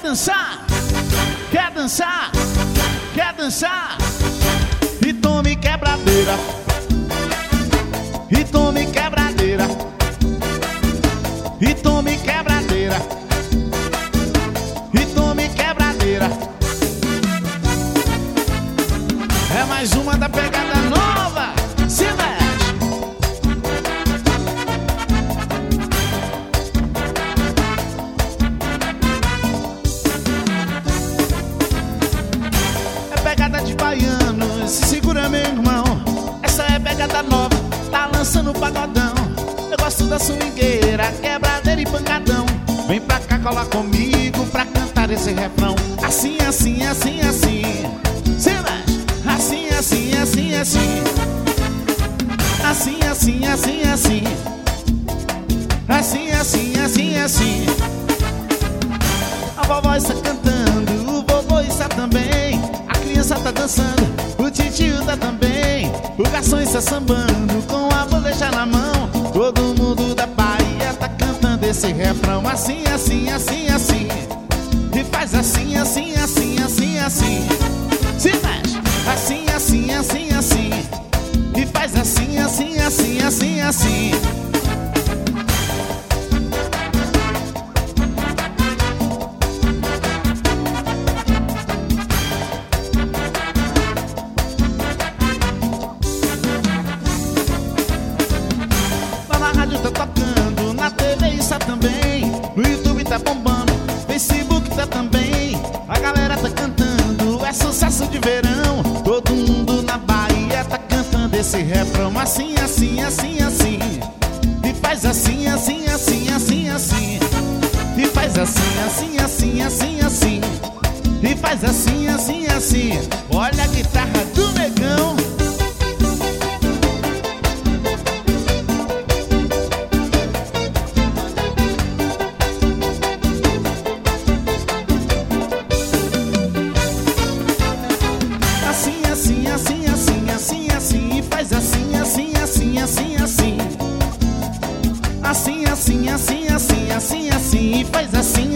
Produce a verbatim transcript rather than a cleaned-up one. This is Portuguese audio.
dançar? Quer dançar? Quer dançar? E tome quebradeira. E tome quebradeira. E tome quebradeira. E tome quebradeira. É mais uma da pegada nova. Se mexe. É pegada de baiano. Se segura, meu irmão. Essa é pegada nova. Tá lançando o pagodão. Eu gosto da swingueira, quebradeira e pancadão. Vem pra cá, cola comigo pra cantar esse refrão. Assim, assim, assim, assim. Se mexe. Assim, assim, assim, assim. Assim, assim, assim, assim. Assim, assim, assim, assim. A vovó está cantando, o vovô está também. A criança tá dançando, o titio tá também. O garçom está sambando com a bandeja na mão. Todo mundo da Bahia tá cantando esse refrão. Assim, assim, assim, assim. E faz assim, assim, assim, assim, assim. Se mexe. Assim, assim, assim, assim. E faz assim, assim, assim, assim, assim. Lá na rádio tá tocando, na T V está também. No YouTube tá bombando, Facebook tá também. A galera tá cantando, é sucesso de verão. Todo mundo na Bahia tá cantando esse refrão. Assim, assim, assim, assim. E faz assim, assim, assim, assim, assim. E faz assim, assim, assim, assim, assim. E faz assim, assim, assim. Olha a guitarra do negão. Assim, assim, assim, assim, assim, assim. E faz assim, assim, assim, assim, assim. Assim, assim, assim, assim, assim, assim. E faz assim,